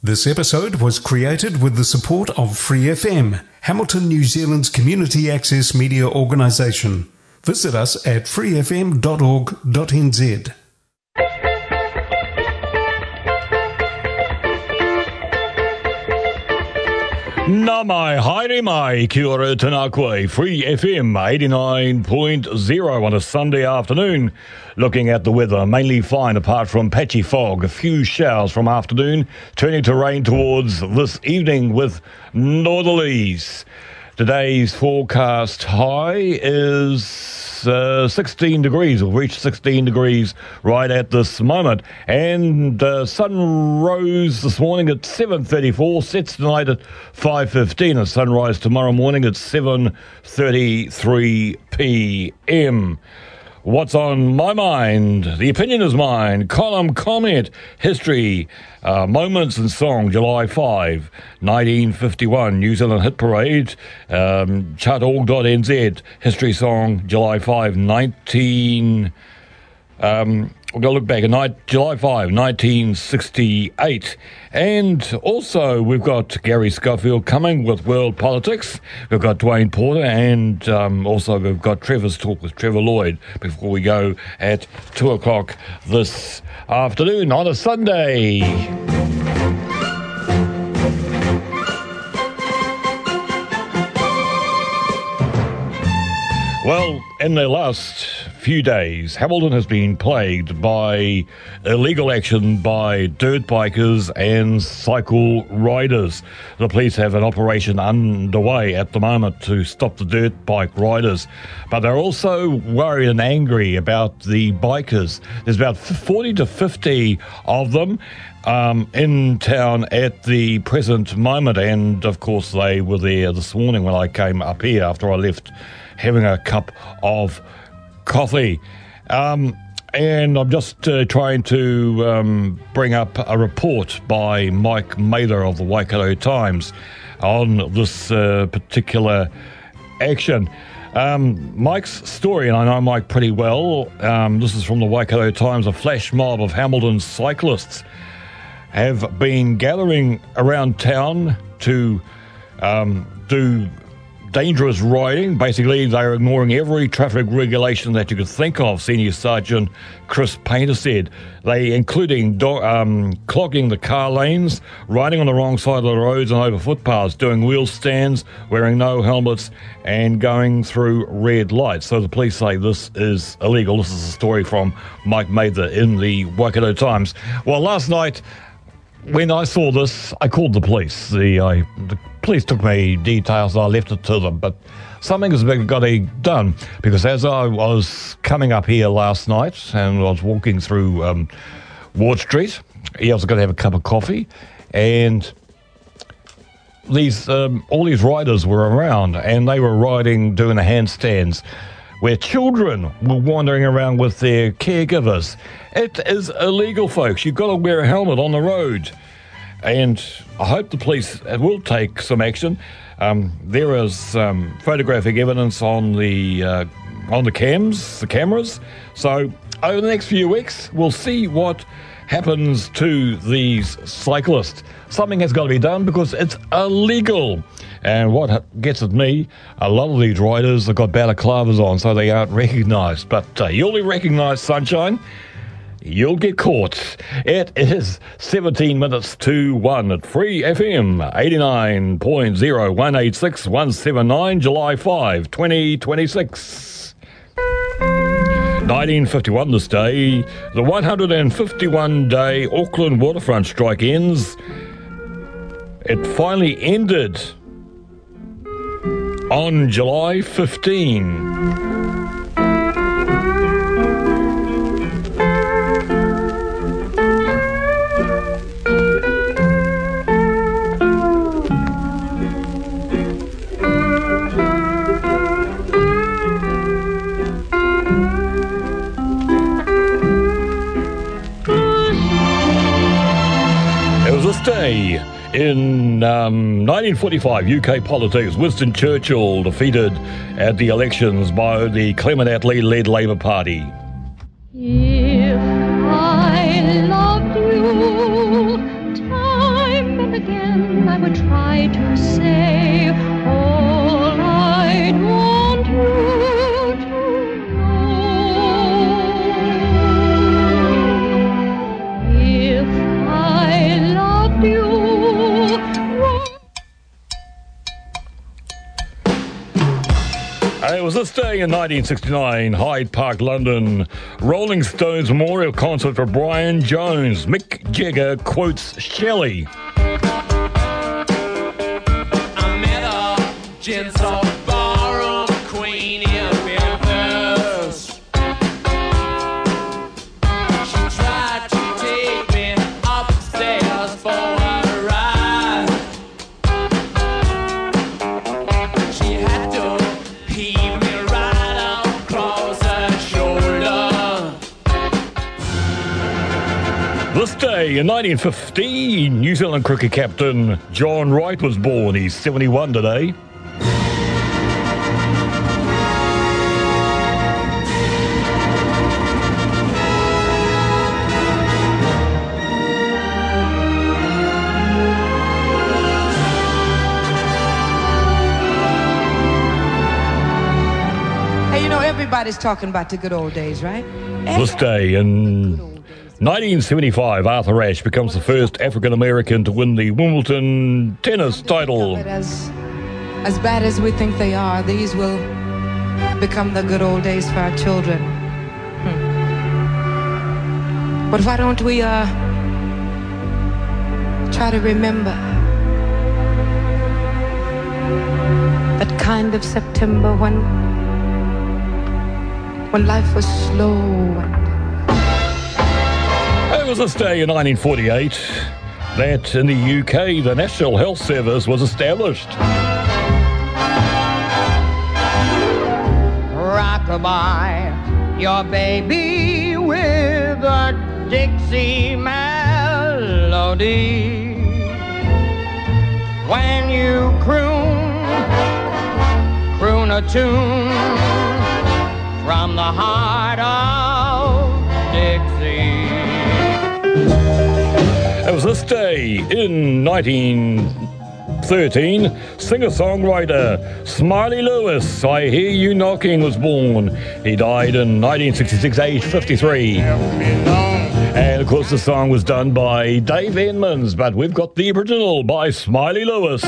This episode was created with the support of Free FM, Hamilton, New Zealand's community access media organisation. Visit us at freefm.org.nz. Nā mai, haere mai, kia ora tēnā koe, Free FM 89.0 on a Sunday afternoon. Looking at the weather, mainly fine apart from patchy fog, a few showers from afternoon, turning to rain towards this evening with northerlies. Today's forecast high is 16 degrees. We'll reach 16 degrees right at this moment. And sun rose this morning at 7:34, sets tonight at 5:15. A sunrise tomorrow morning at 7:33 p.m. What's on my mind? The opinion is mine. Column, comment, history, moments and song, July 5, 1951, New Zealand Hit Parade, chart.org.nz, history song, July 5, we're going to look back at July 5, 1968. And also, we've got Gary Schofield coming with World Politics. We've got Dwayne Porter, and also we've got Trevor's Talk with Trevor Lloyd before we go at 2 o'clock this afternoon on a Sunday. Well, in the last few days, Hamilton has been plagued by illegal action by dirt bikers and cycle riders. The police have an operation underway at the moment to stop the dirt bike riders, but they're also worried and angry about the bikers. There's about 40 to 50 of them in town at the present moment, and of course they were there this morning when I came up here after I left having a cup of coffee. And I'm just trying to bring up a report by Mike Mather of the Waikato Times on this particular action. Mike's story, and I know Mike pretty well, this is from the Waikato Times. A flash mob of Hamilton's cyclists have been gathering around town to do dangerous riding. Basically, they're ignoring every traffic regulation that you could think of, Senior Sergeant Chris Painter said. They, including clogging the car lanes, riding on the wrong side of the roads and over footpaths, doing wheel stands, wearing no helmets, and going through red lights. So the police say this is illegal. This is a story from Mike Mather in the Waikato Times. Well, last night, when I saw this, I called the police. The police took me details and I left it to them, but something has got to be done, because as I was coming up here last night and I was walking through Ward Street, I was going to have a cup of coffee, and these all these riders were around, and they were riding, doing the handstands, where children were wandering around with their caregivers. It is illegal, folks. You've got to wear a helmet on the road. And I hope the police will take some action. There is photographic evidence on the cameras. So over the next few weeks, we'll see what happens to these cyclists. Something has got to be done because it's illegal. And what gets at me, a lot of these riders have got balaclavas on, so they aren't recognised. But you'll be recognised, sunshine. You'll get caught. It is 17 minutes to 1 at Free FM 89.0 186 179, July 5, 2026. 1951 this day, the 151-day Auckland waterfront strike ends. It finally ended on July 15. Day in 1945, UK politics. Winston Churchill defeated at the elections by the Clement Attlee-led Labour Party. If I loved you, time and again I would try to say all I'd want you to know. If I loved you, it was this day in 1969, Hyde Park, London. Rolling Stones memorial concert for Brian Jones. Mick Jagger quotes Shelley. I met a gents of ballroom queen in Memphis. She tried to take me upstairs for a ride. She had to heave me right across her shoulder. This day in 1950, New Zealand cricket captain John Wright was born. He's 71 today. Hey, you know, everybody's talking about the good old days, right? This day in 1975, Arthur Ashe becomes the first African-American to win the Wimbledon tennis title. As bad as we think they are, these will become the good old days for our children. But why don't we try to remember that kind of September when life was slow and It was this day in 1948 that in the UK the National Health Service was established. Rockabye your baby with a Dixie melody. When you croon a tune from the heart of Dixie. It was this day in 1913, singer-songwriter Smiley Lewis, I Hear You Knocking, was born. He died in 1966, aged 53. And of course the song was done by Dave Edmunds, but we've got the original by Smiley Lewis.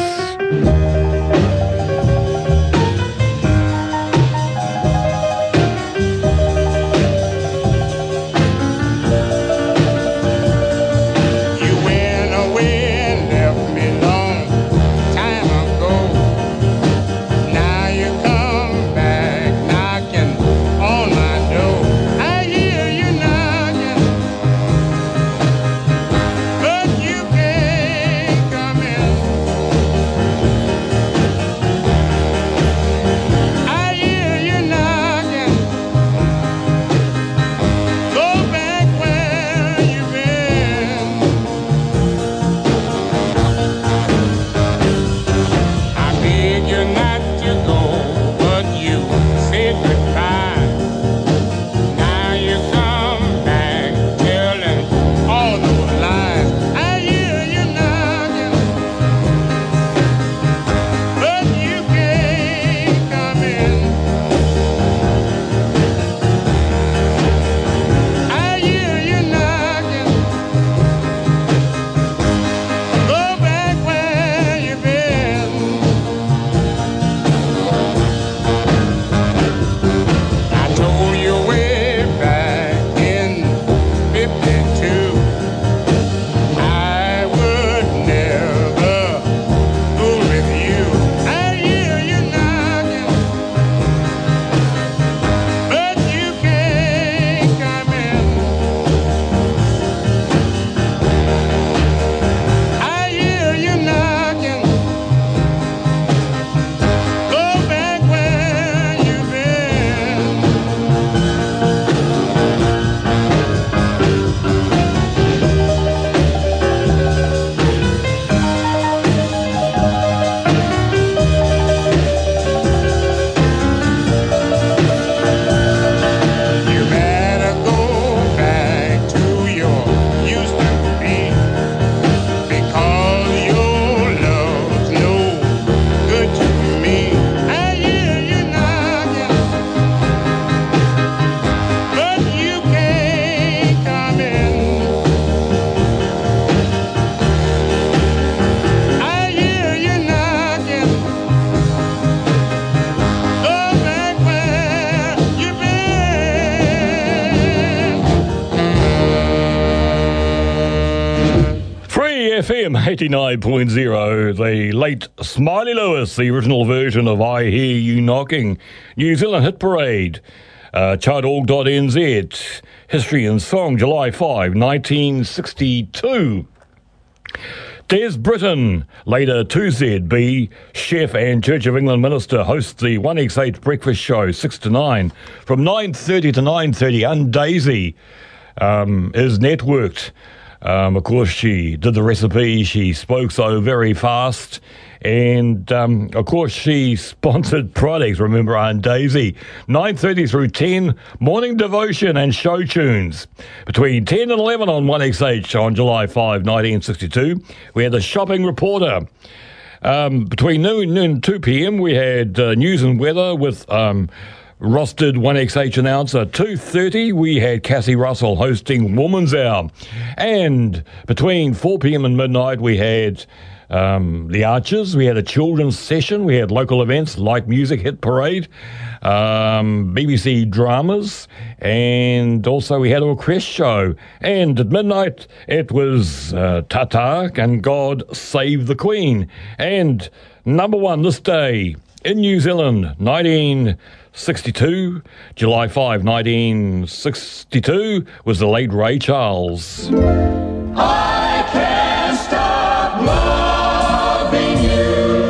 FM 89.0, the late Smiley Lewis, the original version of I Hear You Knocking, New Zealand Hit Parade, chartorg.nz, History and Song, July 5, 1962. Des Britton, later 2ZB, chef and Church of England minister, hosts the 1XH breakfast show, 6 to 9. From 9:30 to 9:30, Undaisy is networked. Of course, she did the recipe. She spoke so very fast. And, of course, she sponsored products. Remember, Aunt Daisy. 9:30 through 10, morning devotion and show tunes. Between 10 and 11 on 1XH on July 5, 1962, we had the shopping reporter. Between noon and 2 p.m., we had news and weather with rostered 1XH announcer. 2:30, we had Cassie Russell hosting Woman's Hour. And between 4 p.m. and midnight, we had the Archers. We had a children's session. We had local events, light music, hit parade, BBC dramas, and also we had a request show. And at midnight, it was Tata and God Save the Queen. And number one this day in New Zealand, 1962, July 5, 1962, was the late Ray Charles. I can't stop loving you.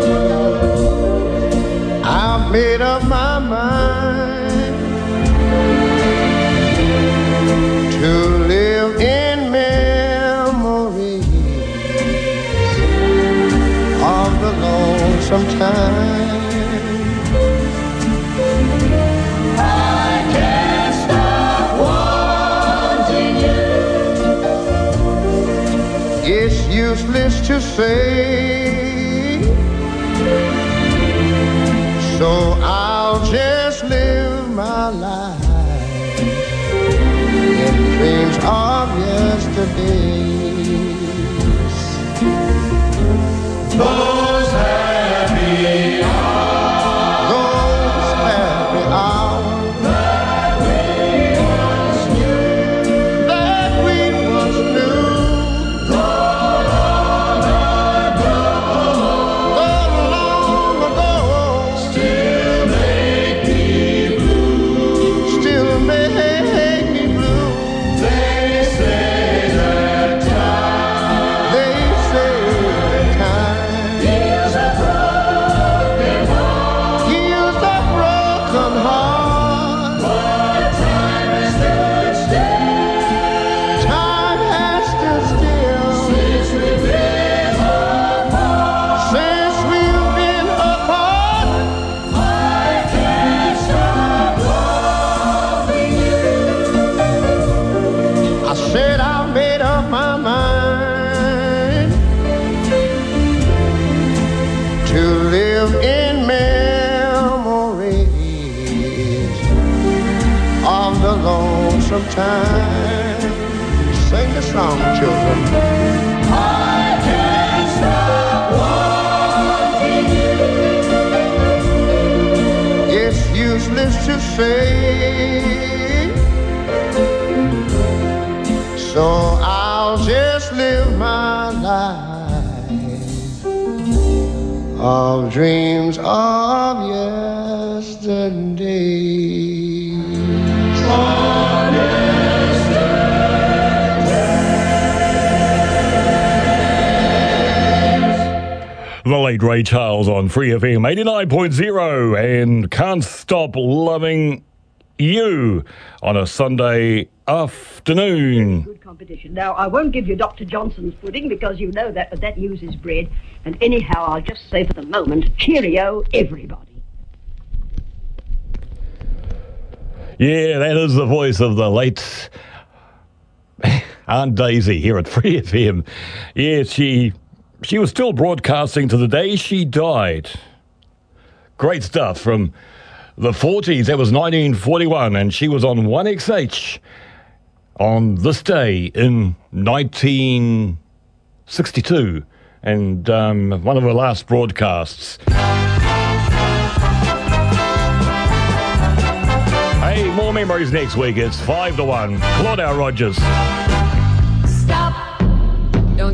I've made up my mind to live in memories of the lonesome time. I can't stop wanting you. It's useless to say, so I'll just live my life in dreams of yesterdays. Those happy hours Those happy hours that we once knew, that we once knew, gone long ago, still make me blue. still make me blue. They say that time They say time heals a broken heart, heals a broken heart. but time has stood still Time has stood still since we've been apart. since we've been apart. I can't stop loving you. I said I made up my mind to live in memories of the lonesome time. Sing the song, children. I can't stop wanting you. It's useless to say, so I'll just live my life of dreams of yesterday. The late Ray Charles on Free FM 89.0 and Can't Stop Loving You on a Sunday afternoon. Good competition. Now, I won't give you Dr. Johnson's pudding because you know that, but that uses bread. And anyhow, I'll just say for the moment, cheerio, everybody. Yeah, that is the voice of the late Aunt Daisy here at Free FM. Yeah, she was still broadcasting to the day she died. Great stuff from the 40s. That was 1941, and she was on 1XH on this day in 1962, and one of her last broadcasts. Hey, more memories next week. It's 5 to 1. Claudia Rogers. Stop. Don't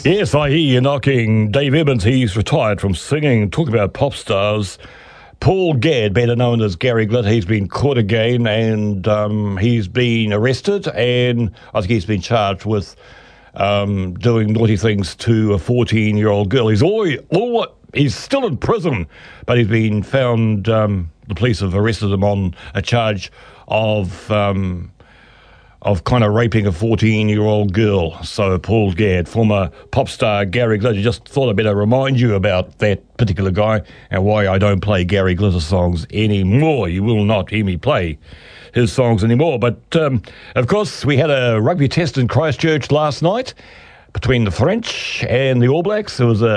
Yes, I hear you knocking. Dave Evans, he's retired from singing. Talk about pop stars. Paul Gadd, better known as Gary Glitter, he's been caught again and he's been arrested, and I think he's been charged with doing naughty things to a 14-year-old girl. He's still in prison, but he's been found, the police have arrested him on a charge of kind of raping a 14-year-old girl. So Paul Gadd, former pop star Gary Glitter, just thought I'd better remind you about that particular guy and why I don't play Gary Glitter songs anymore. You will not hear me play his songs anymore. But, of course, we had a rugby test in Christchurch last night between the French and the All Blacks. It was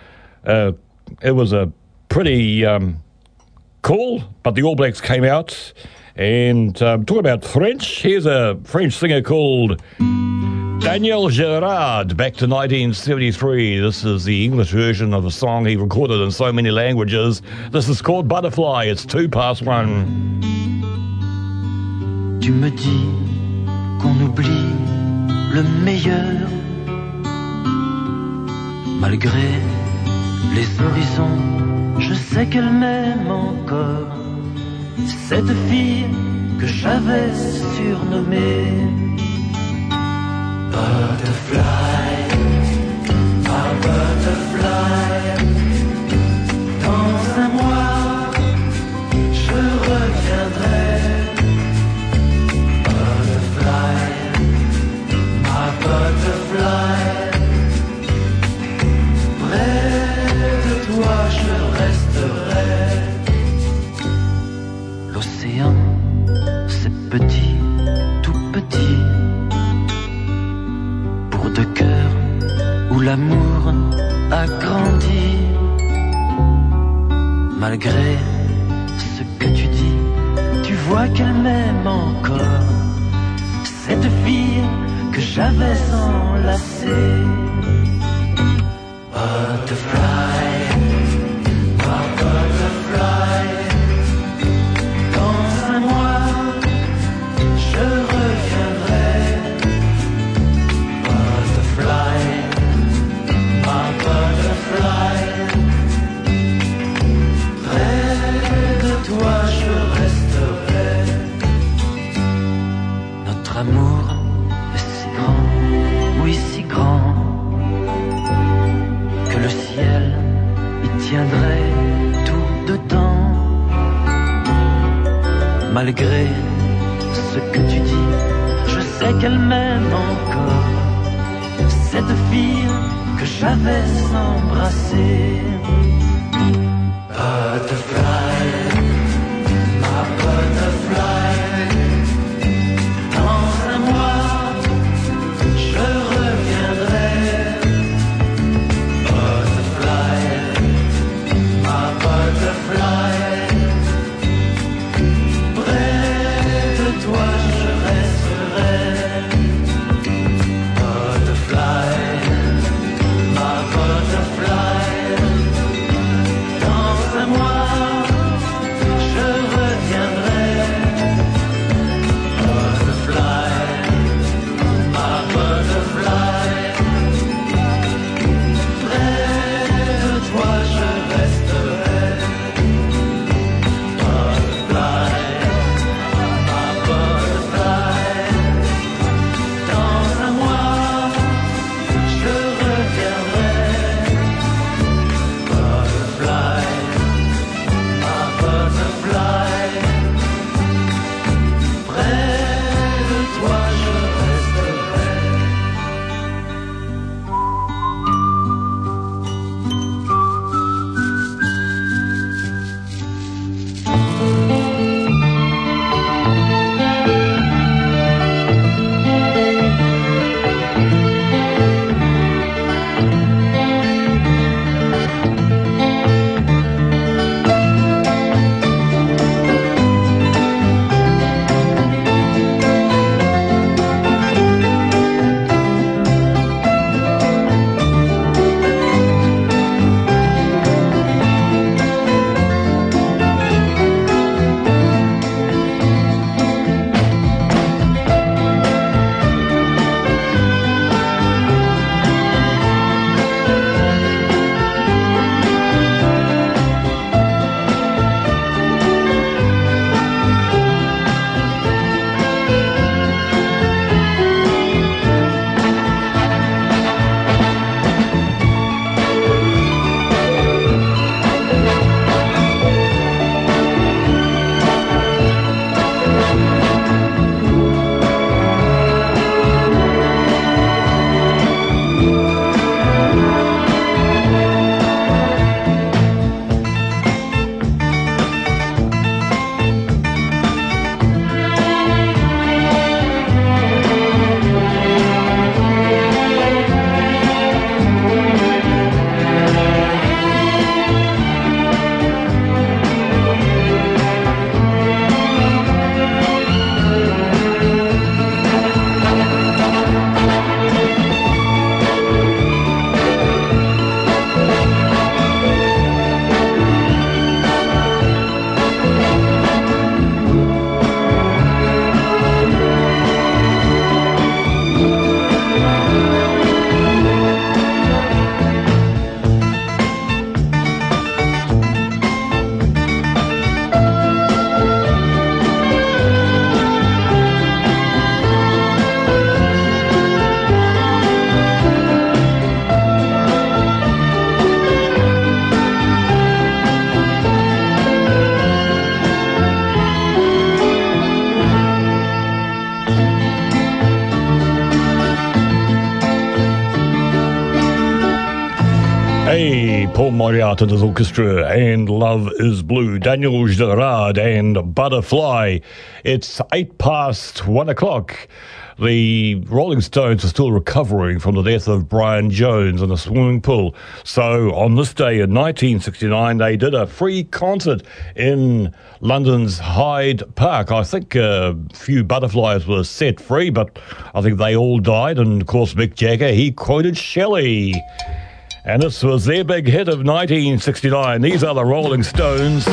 a pretty cool, but the All Blacks came out. And talking about French, here's a French singer called Daniel Gerard, back to 1973. This is the English version of a song he recorded in so many languages. This is called Butterfly. It's 1:02. Tu me dis qu'on oublie le meilleur, malgré les horizons, je sais qu'elle m'aime encore. Cette fille que j'avais surnommée Butterfly, ma butterfly. Dans un mois, je reviendrai. Butterfly, ma butterfly. Près de toi, je resterai. L'océan, c'est petit, tout petit, pour deux cœurs où l'amour a grandi. Malgré ce que tu dis, tu vois qu'elle m'aime encore, cette fille que j'avais enlacée. Butterfly, ma butterfly. L'amour est si grand, oui si grand, que le ciel y tiendrait tout dedans. Malgré ce que tu dis, je sais qu'elle m'aime encore, cette fille que j'avais embrassée. Butterfly, ma butterfly. Hey, Paul Moriarty and his orchestra and Love is Blue, Daniel Gerard and Butterfly. It's 1:08. The Rolling Stones are still recovering from the death of Brian Jones in a swimming pool. So on this day in 1969, they did a free concert in London's Hyde Park. I think a few butterflies were set free, but I think they all died. And of course, Mick Jagger, he quoted Shelley. And this was their big hit of 1969. These are the Rolling Stones.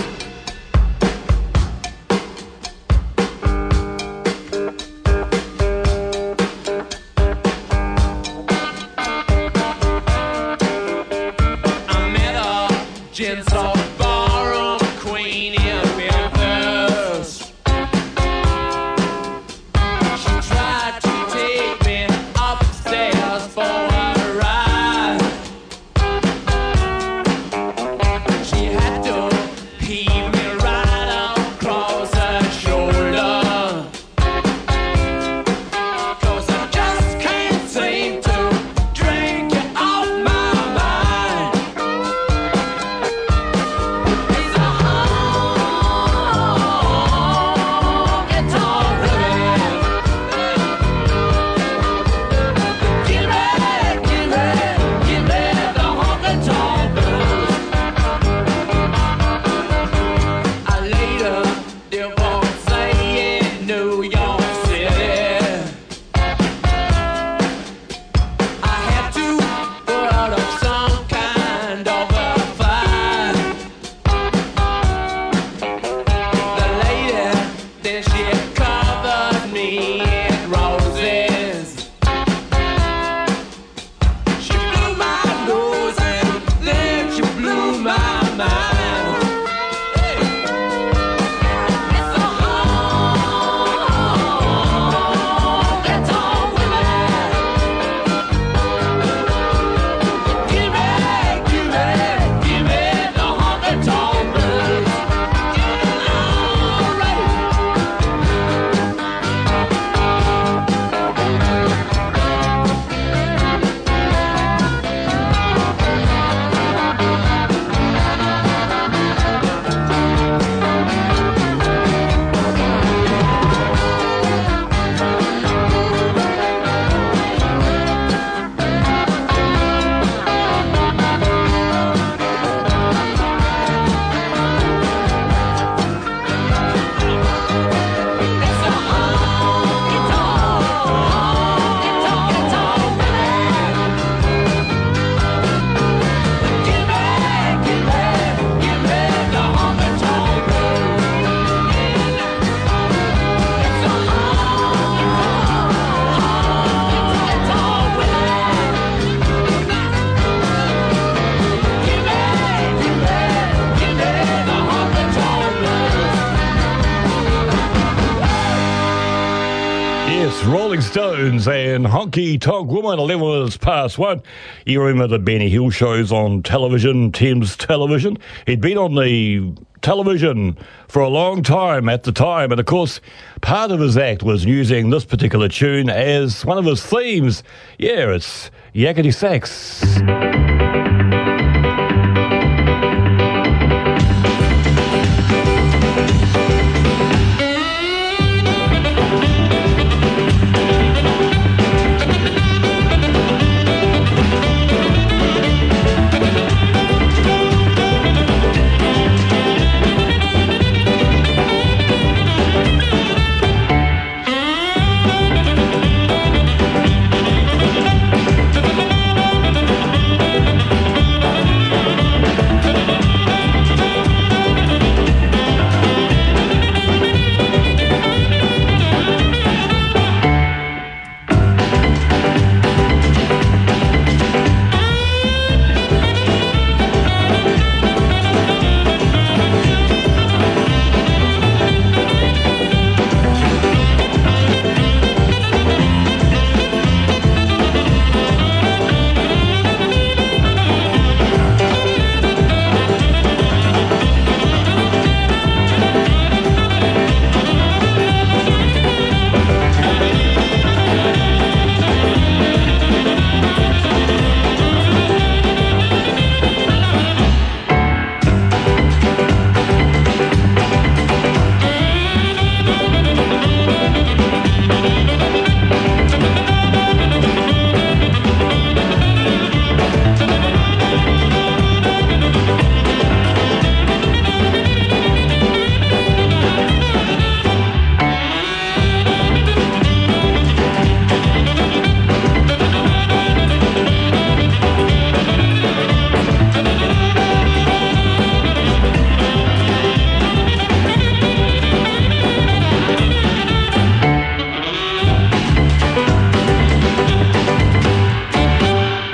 Rolling Stones and Honky Tonk Woman, 1:11. You remember the Benny Hill shows on television, Thames Television? He'd been on the television for a long time at the time, and of course, part of his act was using this particular tune as one of his themes. Yeah, it's Yakety Sax.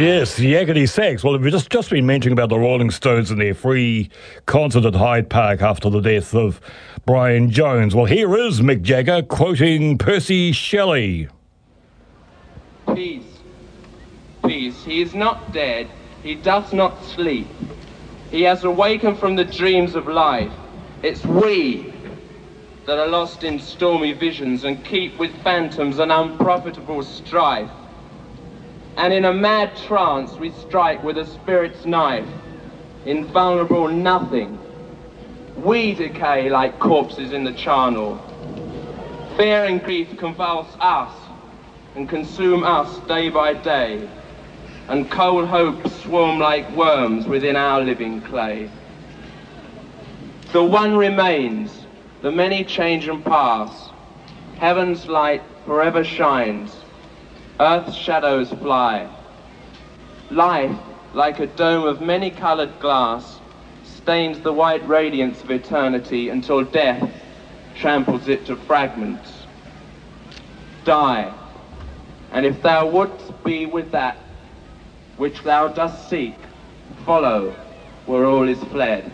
Yes, the Yakety Sax. Well, we've just been mentioning about the Rolling Stones and their free concert at Hyde Park after the death of Brian Jones. Well, here is Mick Jagger quoting Percy Shelley. Peace, peace. He is not dead. He does not sleep. He has awakened from the dreams of life. It's we that are lost in stormy visions and keep with phantoms an unprofitable strife. And in a mad trance we strike with a spirit's knife, invulnerable nothing. We decay like corpses in the charnel. Fear and grief convulse us and consume us day by day, and cold hopes swarm like worms within our living clay. The one remains, the many change and pass. Heaven's light forever shines, earth's shadows fly. Life, like a dome of many-colored glass, stains the white radiance of eternity until death tramples it to fragments. Die, and if thou wouldst be with that which thou dost seek, follow where all is fled.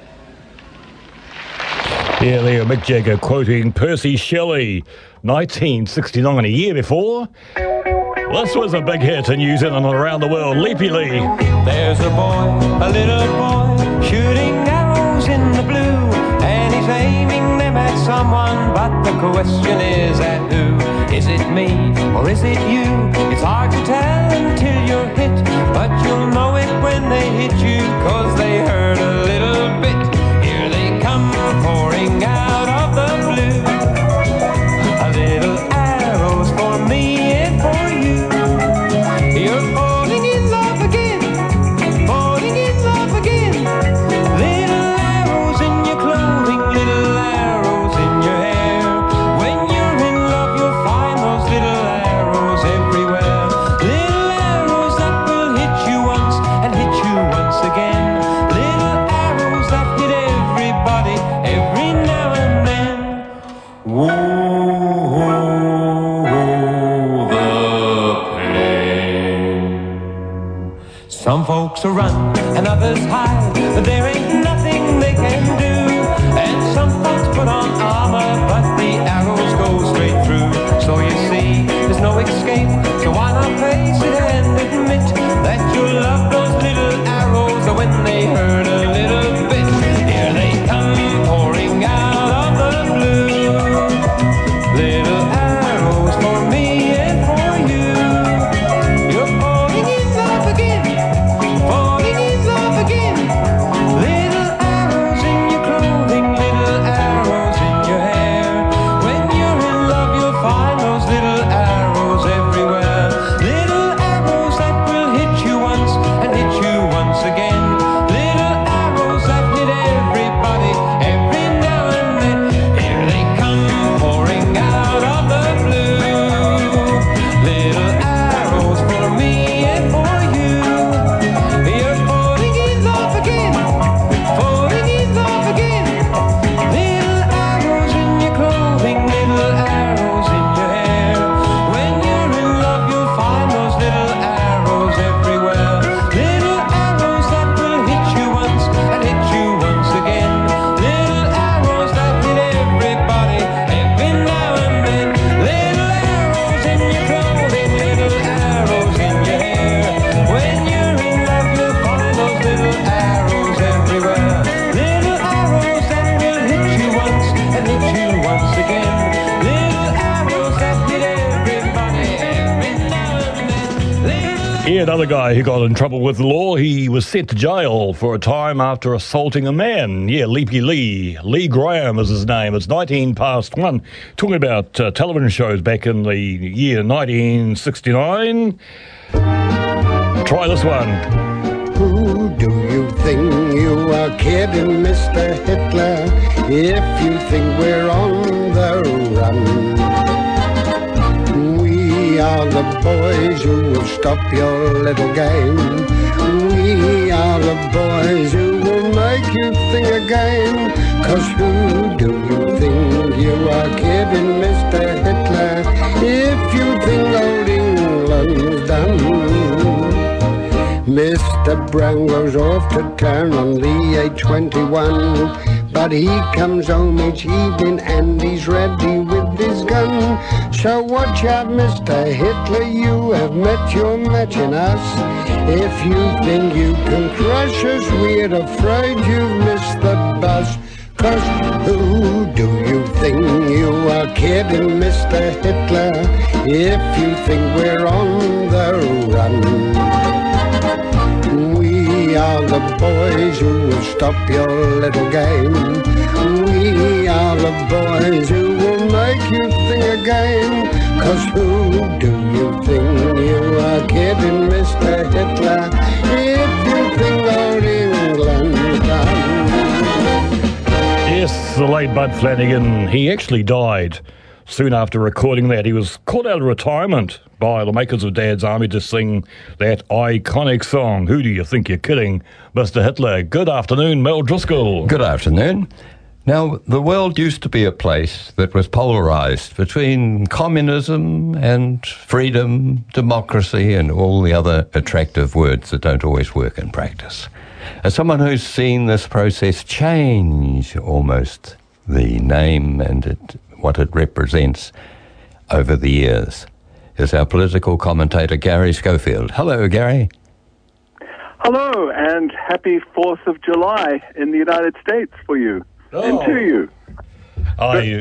Yeah, there, Mick Jagger quoting Percy Shelley, 1969, a year before. This was a big hit in New Zealand and around the world, Leapy Lee. There's a little boy, shooting arrows in the blue, and he's aiming them at someone, but the question is at who? Is it me, or is it you? It's hard to tell until you're hit, but you'll know it when they hit you, 'cause they hurt a little bit. Here they come, pouring out of the blue. A little arrows for me and for you. You're falling in love again, falling in love again. Little arrows in your clothing, little arrows in your hair. When you're in love, you'll find those little arrows everywhere. Little arrows that will hit you once and hit you once again. Little arrows that hit everybody every now and then. Whoa, the pain. Some folks run and others hide, but there ain't nothing they can do. And some folks put on armor, but the arrows go straight through. So you see, there's no escape, so why not face it and admit that you love those little arrows when they hurt a little bit. Here they come, pouring out of the blue. Little arrows for me and for you. You're falling in love again, falling in love again. Little arrows in your clothing, little arrows in your hair. When you're in love, you'll find those little arrows everywhere. Little arrows that will hit you once and hit you once again. Little arrows that hit everybody every now and then. Here they come, pouring out of the blue. Little arrows for me and for you. You're falling in love again, falling in love again. Little arrows in your clothing, little arrows in your hair. When you're in love, you'll find those little arrows everywhere. Little arrows that will hit you once and hit you once again. Little arrows that hit everybody every now and then. Little arrows in your clothing, little arrows in your hair. When you're in love, you'll find those little arrows everywhere. Little arrows that will hit you once and hit you once again. Little arrows that hit everybody every now and then. Yeah, another guy who got in trouble with the law. He was sent to jail for a time after assaulting a man. Yeah, Leapy Lee. Lee Graham is his name. It's 19 past 1. Talking about television shows back in the year 1969. Try this one. Who do you think you are kidding, Mr. Hitler, if you think we're on the run? We are the boys who will stop your little game. We are the boys who will make you think again. 'Cause who do you think you are kidding, Mr. Hitler, if you think old England's done? Mr. Brown goes off to town on the A21. But he comes home each evening and he's ready with his gun. So watch out, Mr. Hitler, you have met your match in us. If you think you can crush us, we're afraid you've missed the bus. 'Cause who do you think you are kidding, Mr. Hitler, if you think we're on the run? We are the boys who will stop your little game. We are the boys who will make you think again. 'Cause who do you think you are kidding, Mr. Hitler, if you think old England's done? Yes, the late Bud Flanagan, he actually died soon after recording that. He was called out of retirement by the makers of Dad's Army to sing that iconic song, Who Do You Think You're Kidding, Mr. Hitler? Good afternoon, Mel Driscoll. Good afternoon. Now, the world used to be a place that was polarised between communism and freedom, democracy, and all the other attractive words that don't always work in practice. As someone who's seen this process change almost the name and what it represents over the years, is our political commentator, Gary Schofield. Hello, Gary. Hello, and happy 4th of July in the United States for you. And to you. How did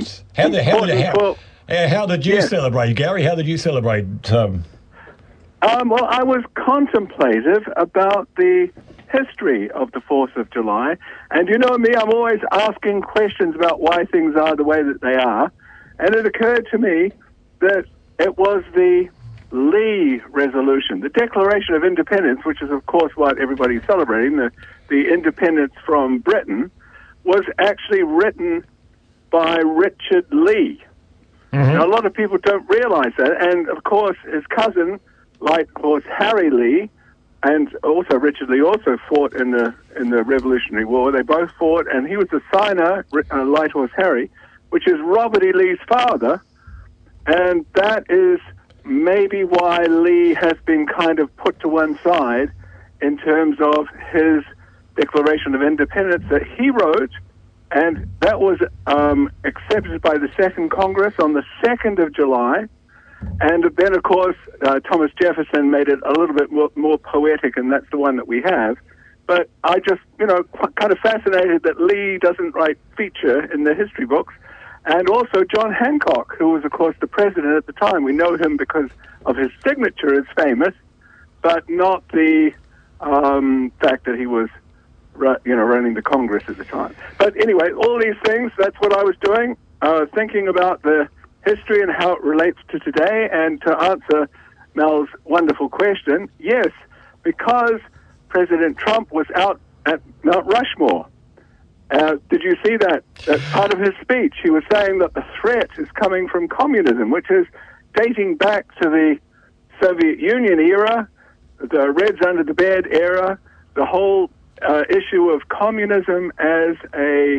you Yes. celebrate, Gary? How did you celebrate? Well, I was contemplative about the history of the 4th of July. And you know me, I'm always asking questions about why things are the way that they are. And it occurred to me that it was the Lee Resolution, the Declaration of Independence, which is, of course, what everybody's celebrating, the independence from Britain, was actually written by Richard Lee. Now, a lot of people don't realize that. And, of course, his cousin, Light Horse Harry Lee, and also Richard Lee also fought in the Revolutionary War. They both fought, and he was the signer, Light Horse Harry, which is Robert E. Lee's father. And that is maybe why Lee has been kind of put to one side in terms of his Declaration of Independence that he wrote, and that was accepted by the Second Congress on the 2nd of July. And then, of course, Thomas Jefferson made it a little bit more poetic, and that's the one that we have. But I just, kind of fascinated that Lee doesn't feature in the history books. And also John Hancock, who was, of course, the president at the time. We know him because of his signature is famous, but not the fact that he was running the Congress at the time. But anyway, all these things, that's what I was doing, thinking about the history and how it relates to today. And to answer Mel's wonderful question, yes, because President Trump was out at Mount Rushmore. Did you see that? That part of his speech, he was saying that the threat is coming from communism, which is dating back to the Soviet Union era, the Reds under the bed era, the whole issue of communism as a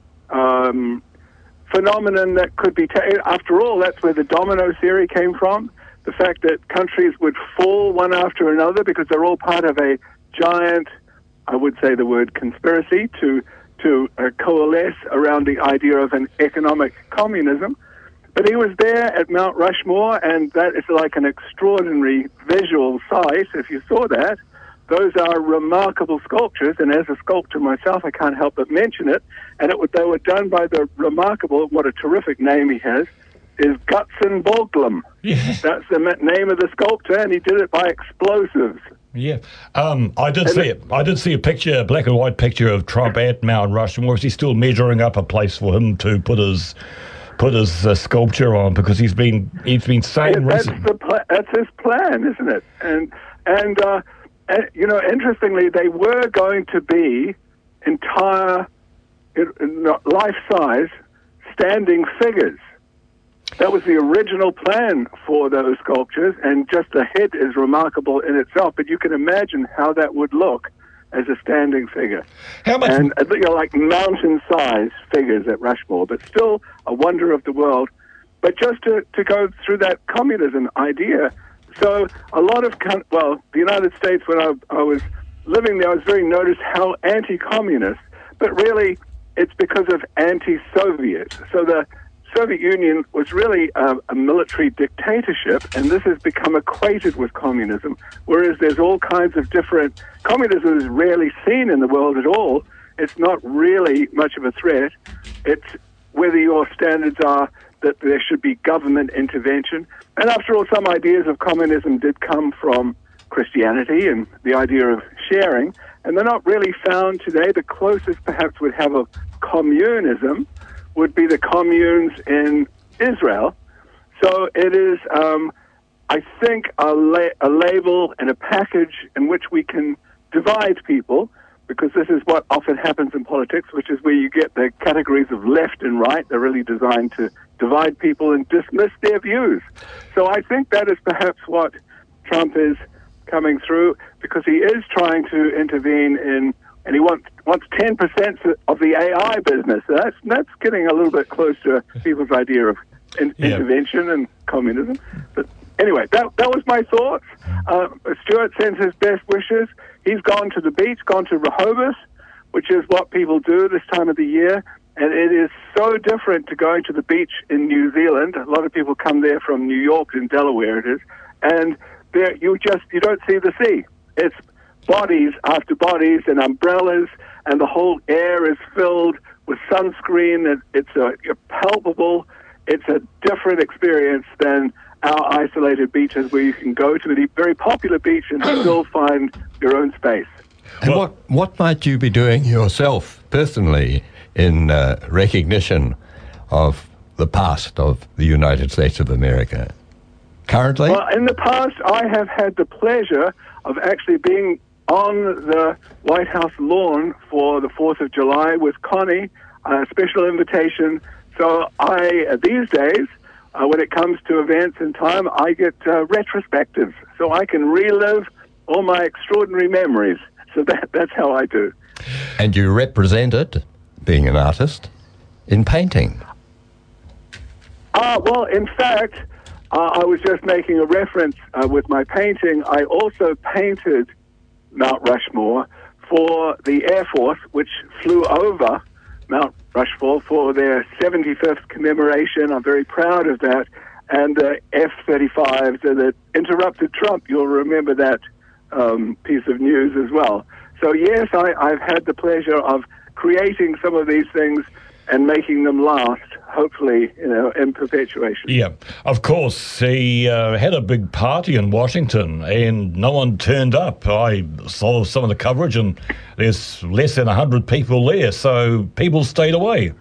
phenomenon that could be after all, that's where the domino theory came from. The fact that countries would fall one after another because they're all part of a giant, I would say the word conspiracy, to coalesce around the idea of an economic communism. But he was there at Mount Rushmore, and that is like an extraordinary visual sight, if you saw that. Those are remarkable sculptures, and as a sculptor myself, I can't help but mention it. And they were done by the remarkable, what a terrific name he has, is Gutzon Borglum. Yeah. That's the name of the sculptor, and he did it by explosives. Yeah, I did see a picture, a black and white picture of Trump at Mount Rushmore. Is he still measuring up a place for him to put his sculpture on? Because he's been saying recently. That's his plan, isn't it? And interestingly, they were going to be entire life-size standing figures. That was the original plan for those sculptures, and just the head is remarkable in itself. But you can imagine how that would look as a standing figure. How much? And like mountain-sized figures at Rushmore, but still a wonder of the world. But just to go through that communism idea, So a lot of, the United States, when I was living there, I was very noticed how anti-communist, but really it's because of anti-Soviet. So the Soviet Union was really a military dictatorship, and this has become equated with communism, whereas there's all kinds of different... Communism is rarely seen in the world at all. It's not really much of a threat. It's whether your standards are that there should be government intervention. And after all, some ideas of communism did come from Christianity and the idea of sharing, and they're not really found today. The closest perhaps would have of communism would be the communes in Israel. So it is, I think, a label and a package in which we can divide people, because this is what often happens in politics, which is where you get the categories of left and right. They're really designed to divide people and dismiss their views. So I think that is perhaps what Trump is coming through, because he is trying to intervene in, and he wants 10% of the AI business. That's getting a little bit close to people's idea of intervention and communism. But anyway, that was my thoughts. Stuart sends his best wishes. He's gone to the beach, gone to Rehoboth, which is what people do this time of the year. And it is so different to going to the beach in New Zealand. A lot of people come there from New York and Delaware, it is. And there you don't see the sea. It's bodies after bodies and umbrellas, and the whole air is filled with sunscreen. It's palpable. It's a different experience than our isolated beaches where you can go to a very popular beach and still find your own space. And what might you be doing yourself, personally, in recognition of the past of the United States of America? Currently? Well, in the past, I have had the pleasure of actually being on the White House lawn for the 4th of July with Connie, a special invitation. So these days, when it comes to events in time, I get retrospectives, so I can relive all my extraordinary memories. So that's how I do. And you represent it, being an artist, in painting. Well, in fact, I was just making a reference with my painting. I also painted Mount Rushmore for the Air Force, which flew over Mount Rushmore for their 75th commemoration. I'm very proud of that. And the F-35s that interrupted Trump, you'll remember that piece of news as well. So yes, I've had the pleasure of creating some of these things and making them last, hopefully, in perpetuation. Yeah, of course, he had a big party in Washington and no one turned up. I saw some of the coverage and there's less than 100 people there, so people stayed away.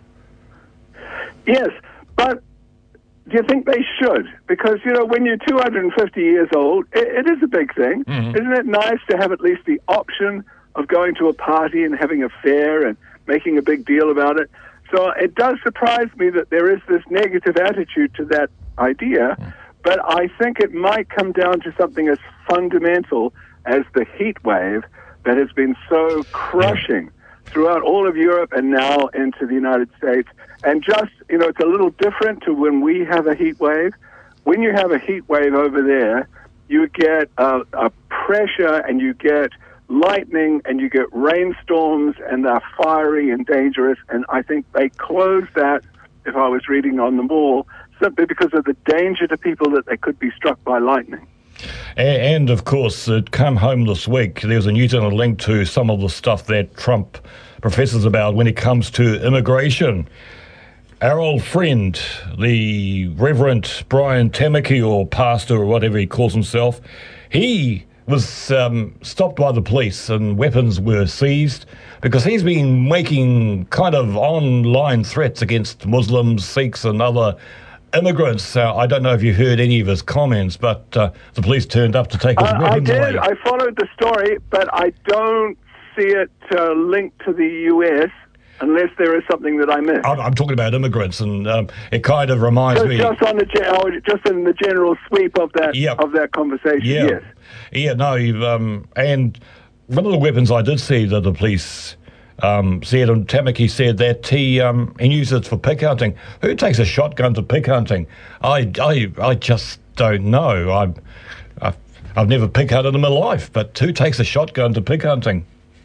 Yes, but do you think they should? Because, when you're 250 years old, it is a big thing. Mm-hmm. Isn't it nice to have at least the option of going to a party and having a fair and making a big deal about it? So it does surprise me that there is this negative attitude to that idea, but I think it might come down to something as fundamental as the heat wave that has been so crushing throughout all of Europe and now into the United States. And just, it's a little different to when we have a heat wave. When you have a heat wave over there, you get a pressure and you get lightning and you get rainstorms and they're fiery and dangerous, and I think they closed that, if I was reading on the Mall, simply because of the danger to people that they could be struck by lightning. And of course, it came home this week, there was a news and a link to some of the stuff that Trump professes about when it comes to immigration. Our old friend, the Reverend Brian Tamaki, or pastor or whatever he calls himself, he was stopped by the police and weapons were seized because he's been making kind of online threats against Muslims, Sikhs and other immigrants. I don't know if you heard any of his comments, but the police turned up to take his weapons away. I did. I followed the story, but I don't see it linked to the U.S., unless there is something that I missed. I'm talking about immigrants, and it kind of reminds me... Just in the general sweep of that conversation, yes. Yeah, no, and one of the weapons I did see that the police said, and Tamaki said that he used it for pig hunting. Who takes a shotgun to pig hunting? I just don't know. I've never pig hunted in my life, but who takes a shotgun to pig hunting?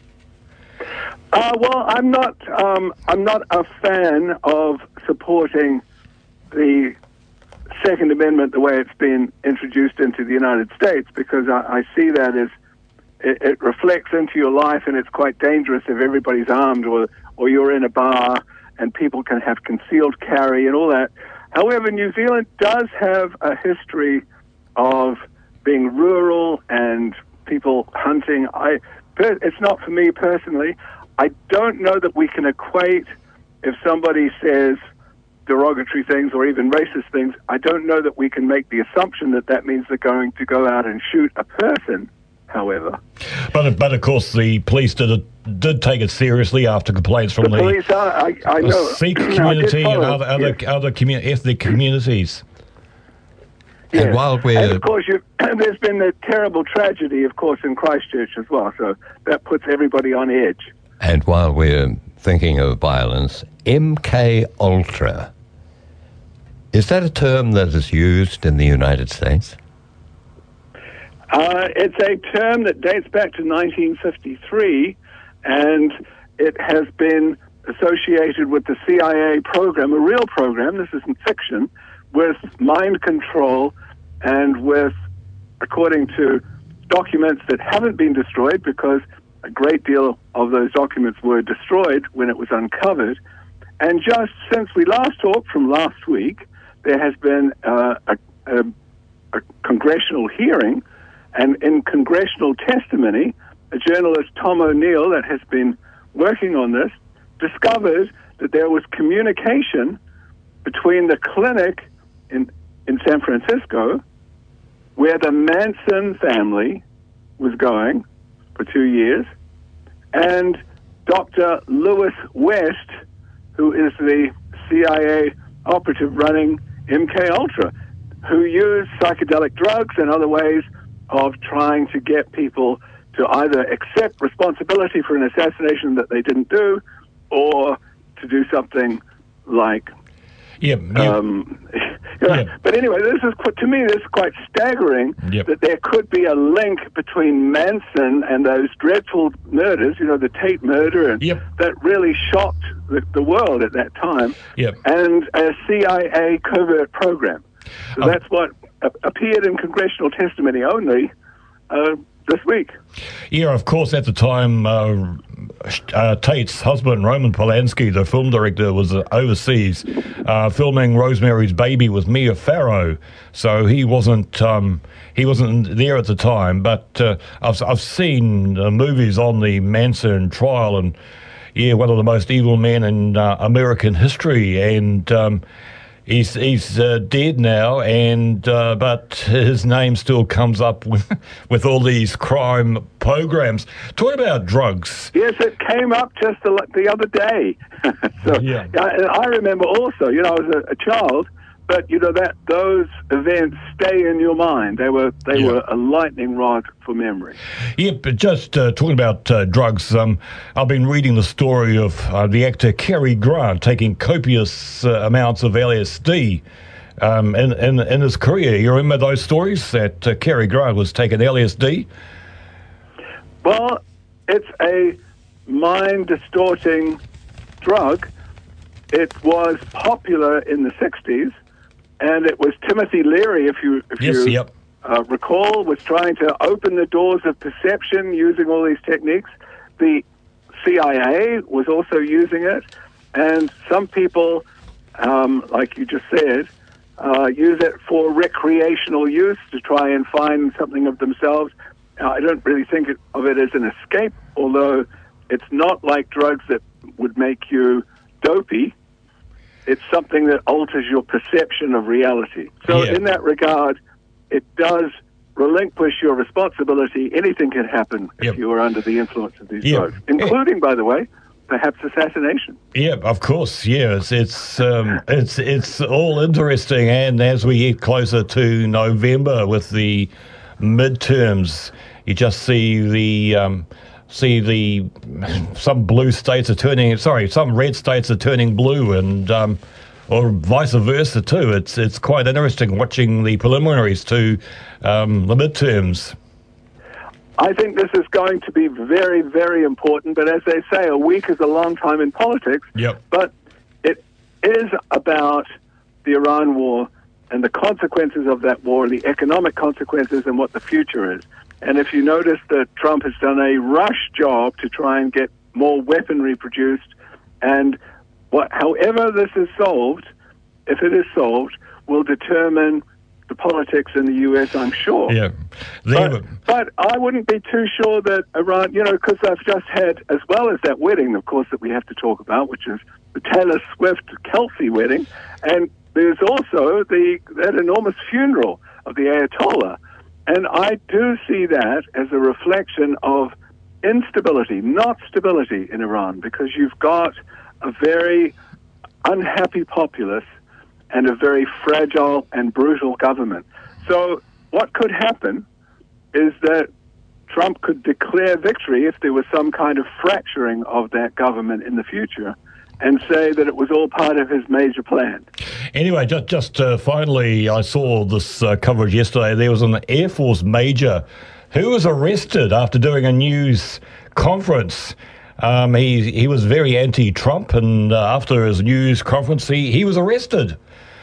Well, I'm not a fan of supporting the Second Amendment the way it's been introduced into the United States, because I see that as it reflects into your life, and it's quite dangerous if everybody's armed or you're in a bar and people can have concealed carry and all that. However, New Zealand does have a history of being rural and people hunting. It's not for me personally. I don't know that we can equate, if somebody says derogatory things or even racist things, I don't know that we can make the assumption that that means they're going to go out and shoot a person, however. But of course, the police did take it seriously after complaints from the police I know. Sikh community and other ethnic communities. Yes. And while we're... And of course, there's been the terrible tragedy, of course, in Christchurch as well, so that puts everybody on edge. And while we're thinking of violence, MK Ultra, is that a term that is used in the United States? It's a term that dates back to 1953, and it has been associated with the CIA program, a real program, this isn't fiction, with mind control and with, according to documents that haven't been destroyed, because a great deal of those documents were destroyed when it was uncovered. And just since we last talked from last week, there has been a congressional hearing, and in congressional testimony, a journalist, Tom O'Neill, that has been working on this, discovered that there was communication between the clinic in San Francisco, where the Manson family was going for 2 years, and Dr. Lewis West, who is the CIA operative running MK Ultra, who used psychedelic drugs and other ways of trying to get people to either accept responsibility for an assassination that they didn't do, or to do something like... But anyway, to me, this is quite staggering that there could be a link between Manson and those dreadful murders, the Tate murder, and that really shocked the world at that time, and a CIA covert program. So that's what appeared in congressional testimony only this week. Yeah, of course, at the time, Tate's husband, Roman Polanski, the film director, was overseas filming Rosemary's Baby with Mia Farrow, so he wasn't there at the time. But I've seen movies on the Manson trial, and one of the most evil men in American history, and he's dead now, and but his name still comes up with all these crime programs. Talking about drugs. Yes, it came up just the other day. I remember also, I was a child, but that those events stay in your mind. They were a lightning rod for memory. Yeah, but just talking about drugs, I've been reading the story of the actor Cary Grant taking copious amounts of LSD in his career. You remember those stories that Cary Grant was taking LSD? Well, it's a mind-distorting drug. It was popular in the 60s. And it was Timothy Leary, if you recall, was trying to open the doors of perception using all these techniques. The CIA was also using it. And some people, like you just said, use it for recreational use to try and find something of themselves. I don't really think of it as an escape, although it's not like drugs that would make you dopey. It's something that alters your perception of reality. So in that regard, it does relinquish your responsibility. Anything can happen if you are under the influence of these drugs, including, by the way, perhaps assassination. Yeah, of course. Yeah, it's all interesting. And as we get closer to November with the midterms, you just see some red states are turning blue, and or vice versa too. It's quite interesting watching the preliminaries to the midterms. I think this is going to be very, very important, but as they say, a week is a long time in politics. Yep. But it is about the Iran war and the consequences of that war, the economic consequences and what the future is. And if you notice that Trump has done a rush job to try and get more weaponry produced, and however this is solved, if it is solved, will determine the politics in the U.S., I'm sure. Yeah. But I wouldn't be too sure that Iran, because I've just had, as well as that wedding, of course, that we have to talk about, which is the Taylor Swift-Kelsey wedding, and there's also that enormous funeral of the Ayatollah. And I do see that as a reflection of instability, not stability in Iran, because you've got a very unhappy populace and a very fragile and brutal government. So what could happen is that Trump could declare victory if there was some kind of fracturing of that government in the future and say that it was all part of his major plan. Anyway, just finally, I saw this coverage yesterday. There was an Air Force major who was arrested after doing a news conference. He was very anti-Trump, and after his news conference, he was arrested.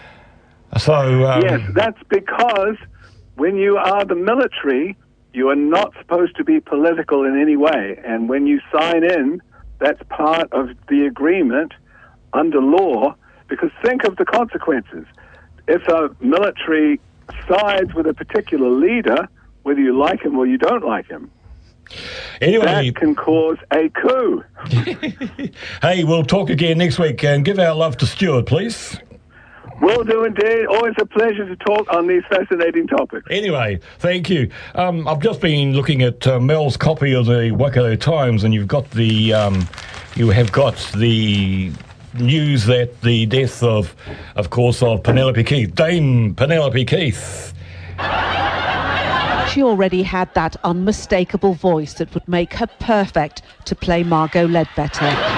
So yes, that's because when you are the military, you are not supposed to be political in any way. And when you sign in, that's part of the agreement under law, because think of the consequences. If a military sides with a particular leader, whether you like him or you don't like him, anyway, that can cause a coup. Hey, we'll talk again next week, and give our love to Stuart, please. Will do indeed. Always a pleasure to talk on these fascinating topics. Anyway, thank you. I've just been looking at Mel's copy of the Waikato Times, and you have got the news that the death of Penelope Keith, Dame Penelope Keith. She already had that unmistakable voice that would make her perfect to play Margot Ledbetter.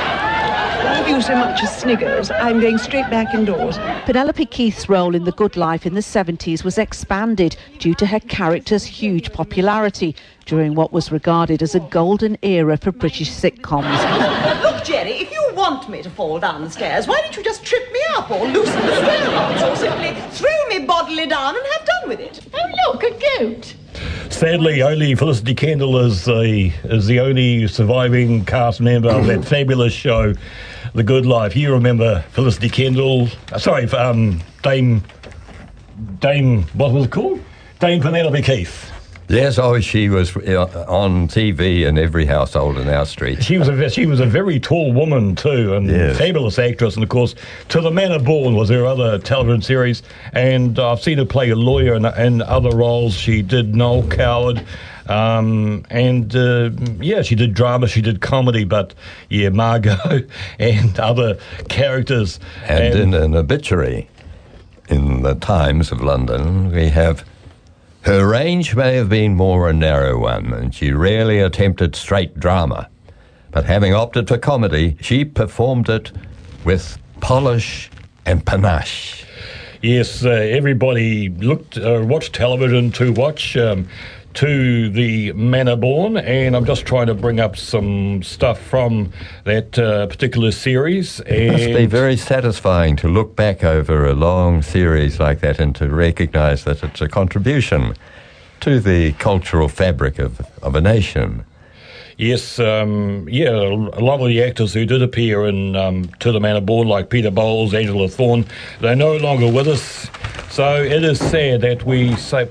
If you so much as sniggers, I'm going straight back indoors. Penelope Keith's role in The Good Life in the 70s was expanded due to her character's huge popularity during what was regarded as a golden era for British sitcoms. Look, Jerry, if you want me to fall down the stairs, why don't you just trip me up or loosen the stirrups or simply throw me bodily down and have done with it? Oh, look, a goat. Sadly, only Felicity Kendall is the only surviving cast member of that fabulous show, The Good Life. You remember Felicity Kendall? Dame, what was it called? Dame Penelope Keith. Yes, she was on TV in every household in our street. She was a very tall woman too, and yes, fabulous actress. And of course, To the Manor Born was her other television series, and I've seen her play a lawyer and other roles. She did Noel Coward, she did drama, she did comedy, but Margot and other characters. And in an obituary in the Times of London, we have: her range may have been more a narrow one, and she rarely attempted straight drama. But having opted for comedy, she performed it with polish and panache. Yes, everybody watched television to watch To the Manor Born, and I'm just trying to bring up some stuff from that particular series. It must be very satisfying to look back over a long series like that and to recognise that it's a contribution to the cultural fabric of a nation. Yes, a lot of the actors who did appear in To the Manor Born, like Peter Bowles, Angela Thorne, they're no longer with us. So it is sad that we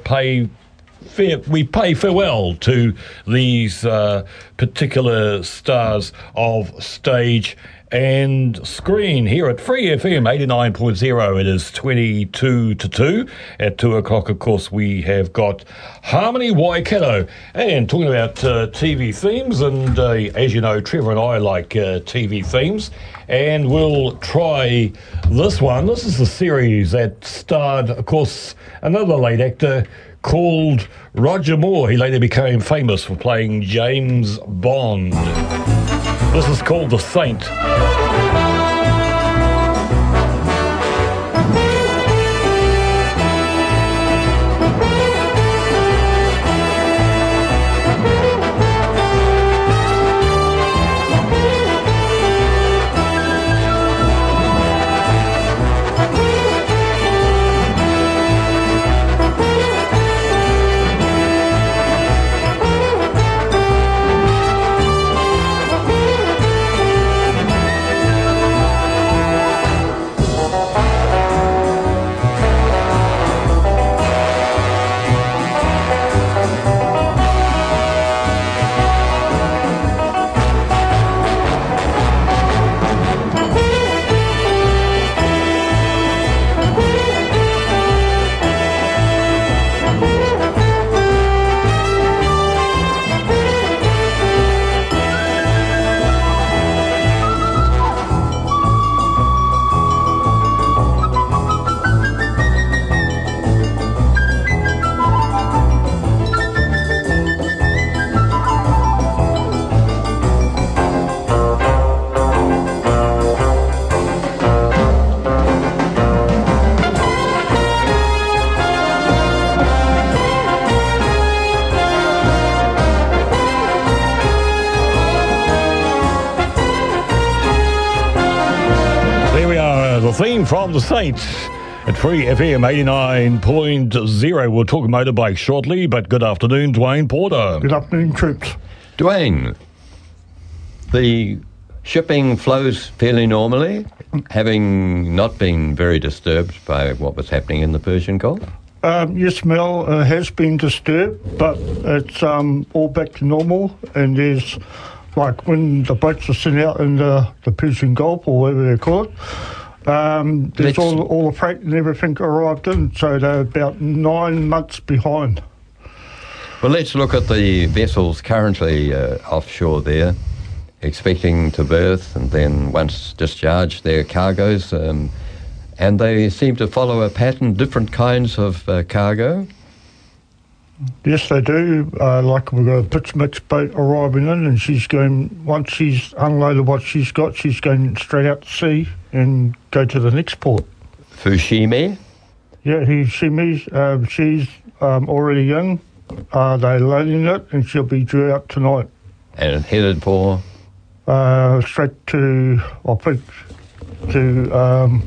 pay farewell to these particular stars of stage and screen here at Free FM 89.0. It is 22 to 2. At 2 o'clock, of course, we have got Harmony Waikato. And talking about TV themes, and as you know, Trevor and I like TV themes, and we'll try this one. This is the series that starred, of course, another late actor called Roger Moore. He later became famous for playing James Bond. This is called The Saint. theme from the Saints at Free FM 89.0. We'll talk motorbikes shortly, but good afternoon, Dwayne Porter. Good afternoon, troops. Dwayne, the shipping flows fairly normally, having not been very disturbed by what was happening in the Persian Gulf? Yes, Mel, has been disturbed, but it's all back to normal, and there's, like when the boats are sent out in the Persian Gulf, or whatever they call it, there's all the freight and everything arrived in, so they're about 9 months behind. Well, let's look at the vessels currently offshore there, expecting to berth and then once discharge their cargoes, and they seem to follow a pattern, different kinds of cargo. Yes, they do. Like we've got a pitch mix boat arriving in, and she's going, once she's unloaded what she's got, she's going straight out to sea and go to the next port. Fushimi? Yeah, Fushimi, she's already in. They're loading it, and she'll be due out tonight. And headed for? Straight to, I think, to...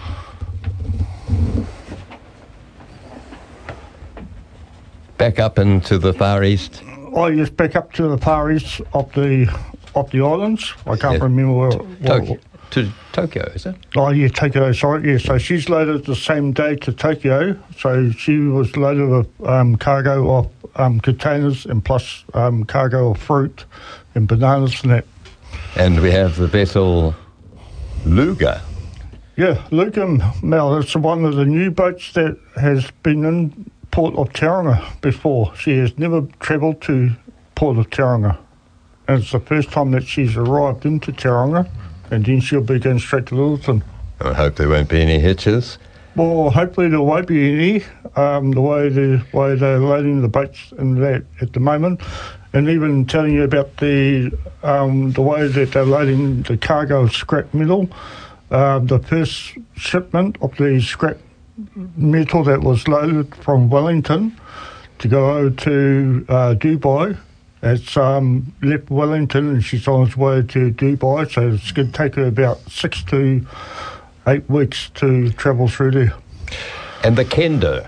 back up into the Far East? Oh, yes, back up to the Far East of the islands. I can't remember to Tokyo, is it? Oh, yeah, Tokyo, sorry. Yeah, so she's loaded the same day to Tokyo. So she was loaded with cargo of containers and plus cargo of fruit and bananas and that. And we have the vessel Luga. Yeah, Luga, Mel, it's one of the new boats that has been in Port of Tauranga before. She has never travelled to Port of Tauranga. And it's the first time that she's arrived into Tauranga, and then she'll be going straight to Littleton. I hope there won't be any hitches. Well, hopefully there won't be any, the way they're loading the boats and that at the moment. And even telling you about the way that they're loading the cargo of scrap metal. The first shipment of the scrap metal that was loaded from Wellington to go over to Dubai. It's left Wellington and she's on its way to Dubai, so it's going to take her about 6 to 8 weeks to travel through there. And the Kendo,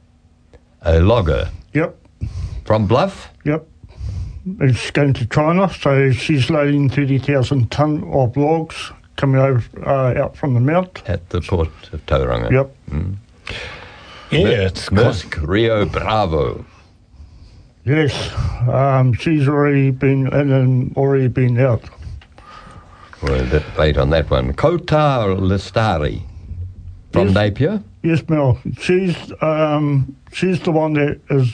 a logger. Yep. From Bluff? Yep. It's going to China, so she's loading 30,000 tonne of logs coming over out from the mount. At the port of Tauranga. Yep. Mm. Yeah, it's Maersk Rio Bravo. Yes, she's already been in and already been out. We're a bit late on that one. Kota Lestari from Napier? Yes, Mel. She's the one that is...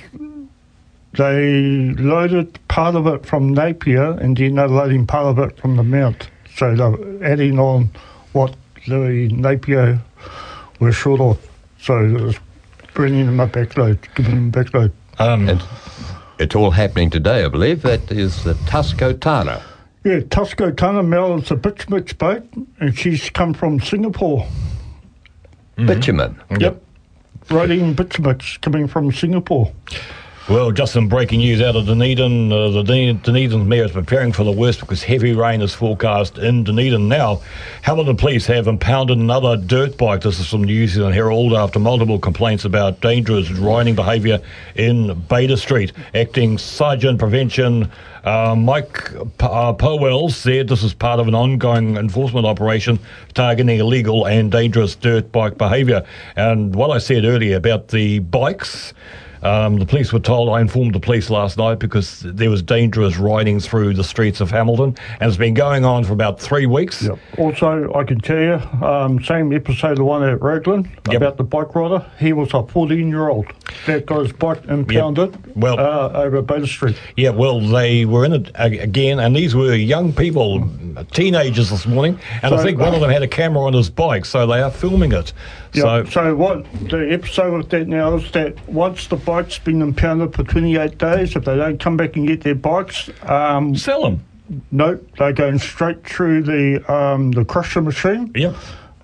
They loaded part of it from Napier and then they're loading part of it from the mount. So they're adding on what the Napier was short of. So it's bringing them a backload, giving them a backload. And it's all happening today, I believe. That is the Tusco Tana. Yeah, Tusco Tana, Mel, it's a bitch mix boat, and she's come from Singapore. Mm-hmm. Bitumen. Yep. Riding bitch mix coming from Singapore. Well, just some breaking news out of Dunedin. The Dunedin Mayor is preparing for the worst because heavy rain is forecast in Dunedin. Now, Hamilton Police have impounded another dirt bike. This is from New Zealand Herald after multiple complaints about dangerous riding behaviour in Bader Street. Acting Sergeant Prevention Mike Powell said this is part of an ongoing enforcement operation targeting illegal and dangerous dirt bike behaviour. And what I said earlier about the bikes... the police were told, I informed the police last night because there was dangerous riding through the streets of Hamilton, and it's been going on for about 3 weeks. Yep. Also, I can tell you, same episode, the one at Raglan, about the bike rider, he was a 14-year-old that got his bike impounded over Bader Street. Yeah, well, they were in it again, and these were young people, teenagers this morning, and I think one of them had a camera on his bike, so they are filming it. Yep. So what the episode of that now is that once the bike's been impounded for 28 days, if they don't come back and get their bikes... sell them. No, they're going straight through the crusher machine. Yep.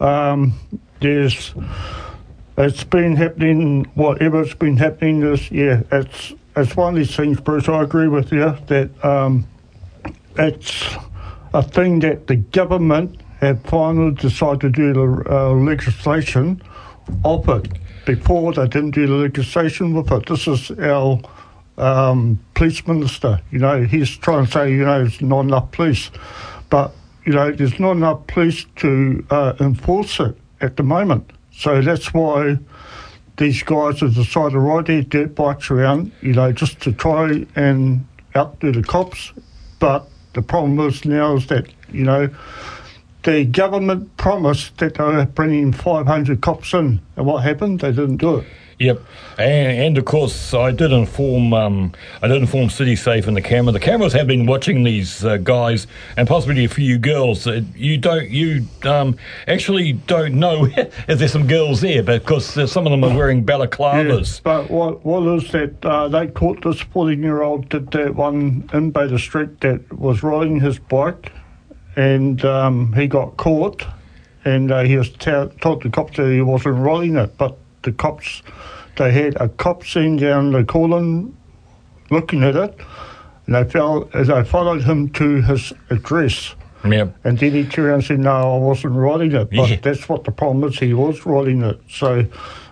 It's been happening, whatever's been happening is, it's one of these things, Bruce, I agree with you, that it's a thing that the government have finally decided to do the legislation of it. Before, they didn't do the legislation with it. This is our police minister. You know, he's trying to say, you know, there's not enough police. But, you know, there's not enough police to enforce it at the moment. So that's why these guys have decided to ride their dirt bikes around, you know, just to try and outdo the cops. But the problem is now is that, you know, the government promised that they were bringing 500 cops in. And what happened? They didn't do it. Yep, and of course I did inform City Safe and the camera. The cameras have been watching these guys and possibly a few girls. You actually don't know if there's some girls there because some of them are wearing balaclavas. Yeah, but what is that they caught this 14-year-old did that one in Bader Street that was riding his bike, and he got caught, and he was told the cops that he wasn't riding it, but the cops, they had a cop seen down the corner looking at it, and they followed him to his address. Yep. And then he turned around and said, no, I wasn't riding it. But that's what the problem is, he was riding it. So,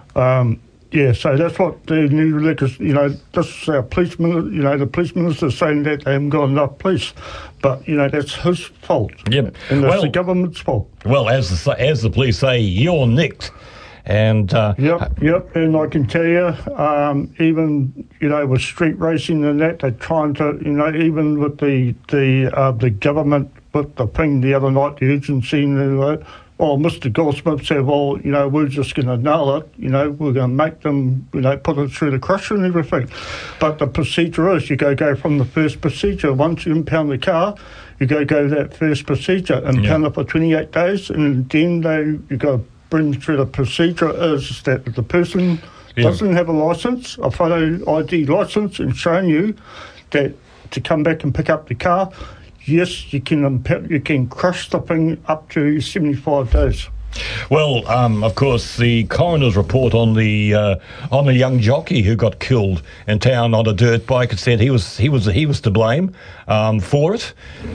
so that's what the new you know, this is our policeman, you know, the police minister's saying that they haven't got enough police. But, you know, that's his fault. Yep. And that's the government's fault. Well, as the police say, you're nicked. And Yep, and I can tell you, even, you know, with street racing and that, they're trying to, you know, even with the government, with the thing the other night, the urgency, and Mr. Goldsmith said, well, you know, we're just going to nail it, you know, we're going to make them, you know, put it through the crusher and everything. But the procedure is you go from the first procedure. Once you impound the car, you go that first procedure, impound it for 28 days, and then you go bring through the procedure is that the person doesn't have a licence, a photo ID licence, and showing you that to come back and pick up the car, yes, you can crush the thing up to 75 days. Well, of course, the coroner's report on the young jockey who got killed in town on a dirt bike, it said he was to blame for it,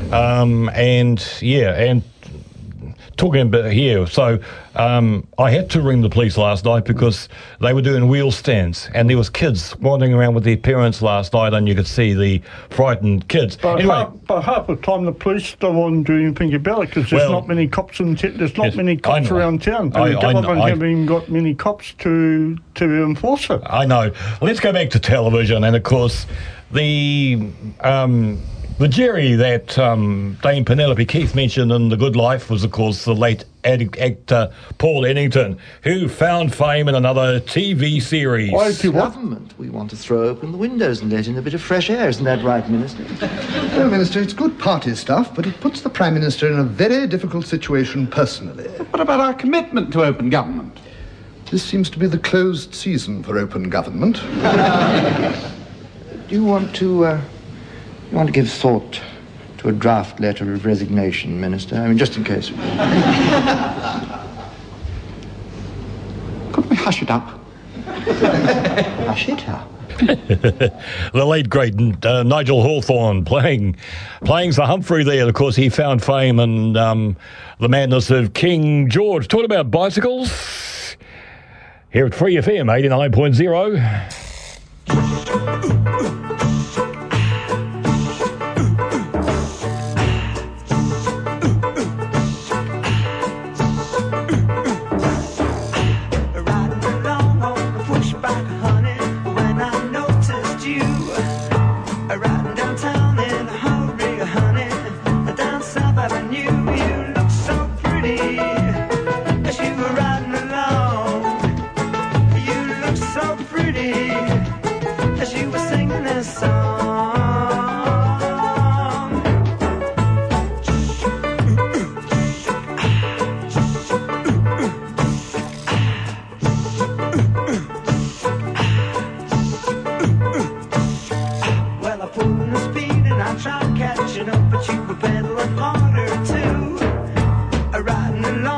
and talking about here, so I had to ring the police last night because they were doing wheel stands and there was kids wandering around with their parents last night and you could see the frightened kids. But, anyway, half the time the police don't want to do anything about it because there's not many cops many cops around town. And the government haven't even got many cops to enforce it. I know. Let's go back to television, and of course the Jerry that Dame Penelope Keith mentioned in The Good Life was, of course, the late actor Paul Ennington, who found fame in another TV series. Government, we want to throw open the windows and let in a bit of fresh air. Isn't that right, Minister? Well, Minister, it's good party stuff, but it puts the Prime Minister in a very difficult situation personally. What about our commitment to open government? This seems to be the closed season for open government. Do you want to give thought to a draft letter of resignation, Minister? I mean, just in case. Could we hush it up? Hush it up? The late great Nigel Hawthorne playing Sir Humphrey there. Of course, he found fame in the madness of King George. Talking about bicycles here at Free FM 89.0.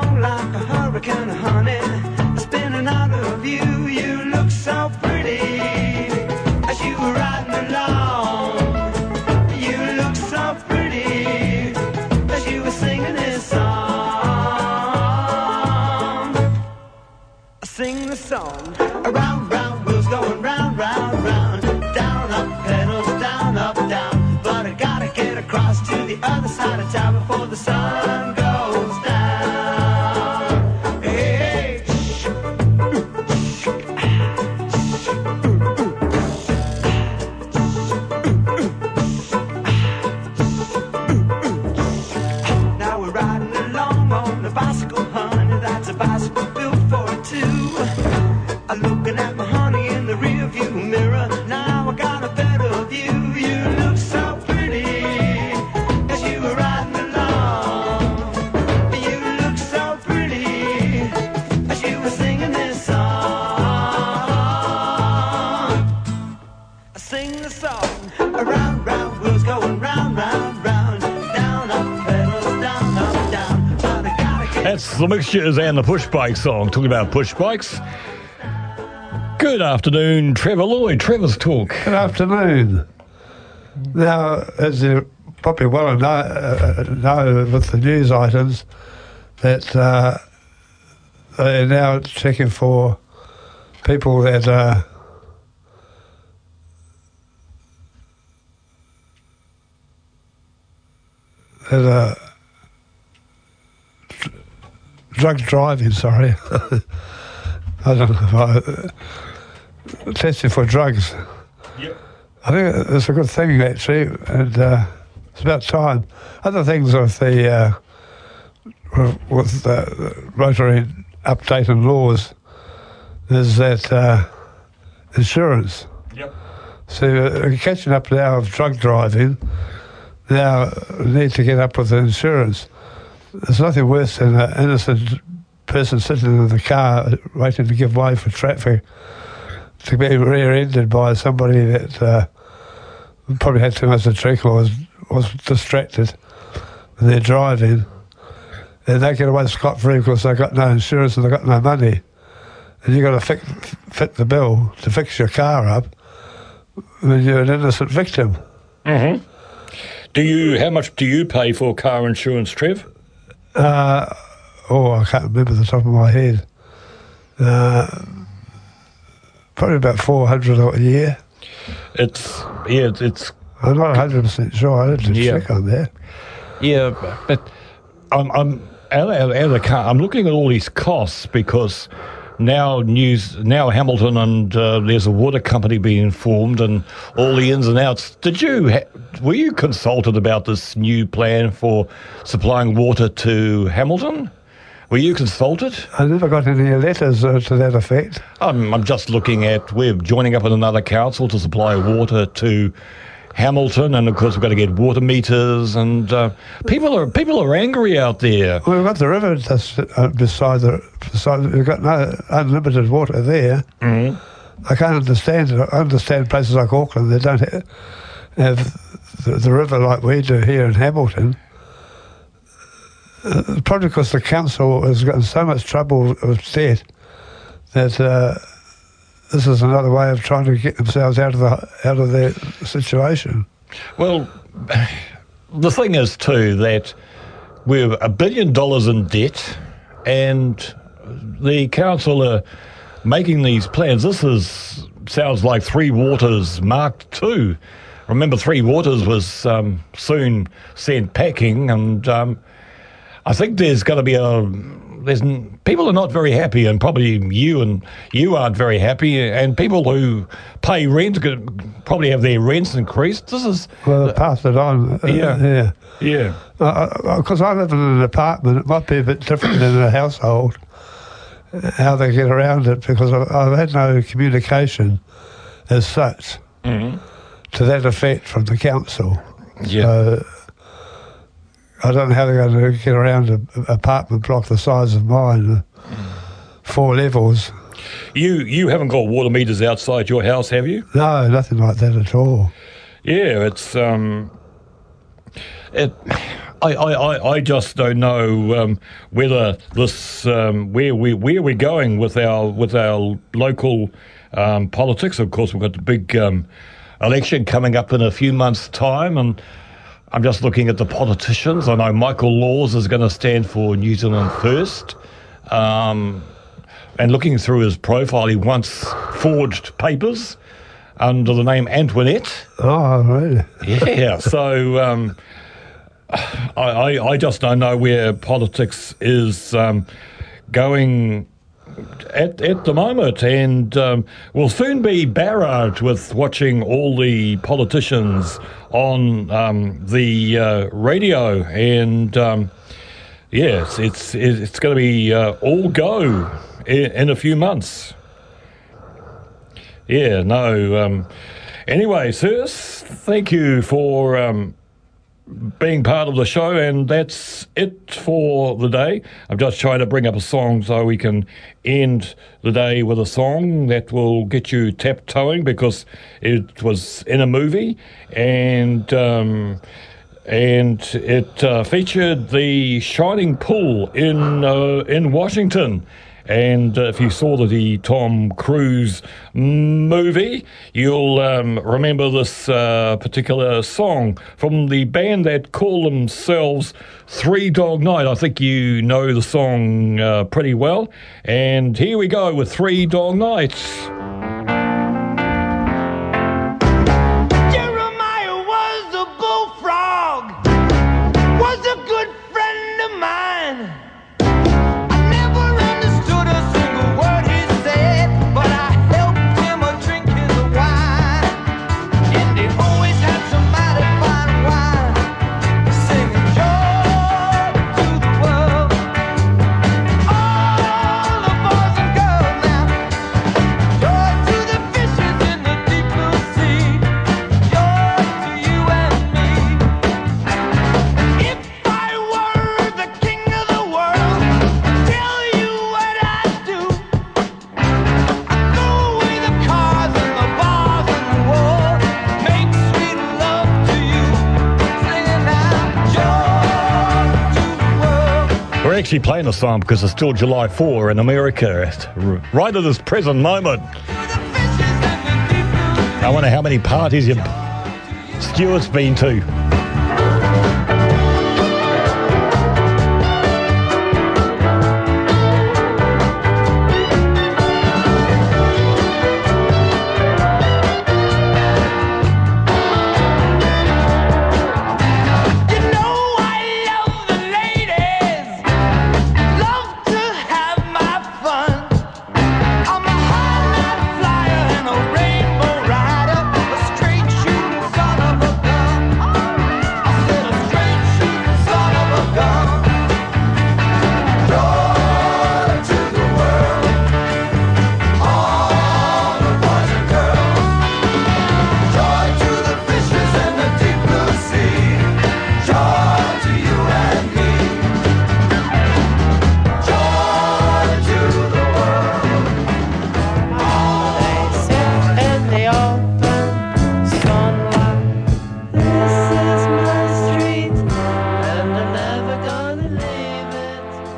Spinning out of you, you look so pretty. sing the song. Around, round, wheels going round, round, round. Down, up, pedals, down, up, down. But I gotta get across to the other side of town before the sun goes down. Hey, now we're riding along on the bicycle, honey. That's a bicycle built for two. I'm looking at my honey in the rear view mirror. Now I got a better view. You look so pretty as you were riding along. You look so pretty as you were singing this song. I sing the song. Around, round, wheels going round, round, round. Down, up, pedals, down, up, down. But I gotta get That's the Mixtures and the Push Bike song. Talking about push bikes. Good afternoon, Trevor Lloyd. Trevor's Talk. Good afternoon. Now, as you probably well know with the news items, that they're now checking for people that drug driving, sorry. I don't know if testing for drugs. Yep. I think it's a good thing, actually, and it's about time. Other things with the motoring updating laws is that insurance. Yep. So catching up now of drug driving, now we need to get up with the insurance. There's nothing worse than an innocent person sitting in the car waiting to give way for traffic to be rear-ended by somebody that probably had too much to drink or was distracted when they're driving. And they get away scot-free because they've got no insurance and they've got no money. And you've got to fit the bill to fix your car up when you're an innocent victim. Mm-hmm. How much do you pay for car insurance, Trev? I can't remember the top of my head. Probably about $400 a year. It's. I'm not 100% sure. I didn't check on that. Yeah, but I'm out of the car. I'm looking at all these costs because now Hamilton and there's a water company being formed and all the ins and outs. Were you consulted about this new plan for supplying water to Hamilton? Were you consulted? I never got any letters to that effect. I'm just looking at, we're joining up with another council to supply water to Hamilton, and of course we've got to get water meters, and people are angry out there. Well, we've got the river just beside we've got no unlimited water there. Mm-hmm. I can't understand it. I understand places like Auckland, they don't have the river like we do here in Hamilton. Probably because the council has gotten so much trouble with debt that this is another way of trying to get themselves out of their situation. Well, the thing is too that we're $1 billion in debt, and the council are making these plans. This sounds like Three Waters Mark II. Remember, Three Waters was soon sent packing, and I think there's going to be people are not very happy, and probably you aren't very happy, and people who pay rent could probably have their rents increased. Well, pass it on. Yeah. Because I live in an apartment, it might be a bit different than a household, how they get around it, because I've had no communication as such to that effect from the council. Yeah. So, I don't know how they're going to get around an apartment block the size of mine, 4 levels. You haven't got water meters outside your house, have you? No, nothing like that at all. Yeah, it's I just don't know whether this where we're going with our local politics. Of course, we've got the big election coming up in a few months' time, and I'm just looking at the politicians. I know Michael Laws is going to stand for New Zealand First. and looking through his profile, he once forged papers under the name Antoinette. Oh, really? Yeah, so I just don't know where politics is going at the moment, and we'll soon be barraged with watching all the politicians on the radio, and yes, it's going to be all go in a few months. Yeah, no. Anyway, sirs, thank you for being part of the show, and that's it for the day. I'm just trying to bring up a song so we can end the day with a song that will get you tap-toeing, because it was in a movie, and it featured the Shining Pool in Washington. And if you saw the Tom Cruise movie, you'll remember this particular song from the band that call themselves Three Dog Night. I think you know the song pretty well. And here we go with Three Dog Night. Jeremiah was a bullfrog, was a good friend of mine. We're actually playing the song because it's still July 4 in America, right at this present moment. I wonder how many parties Stuart's been to.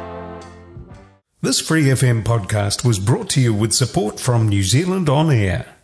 This Free FM podcast was brought to you with support from New Zealand On Air.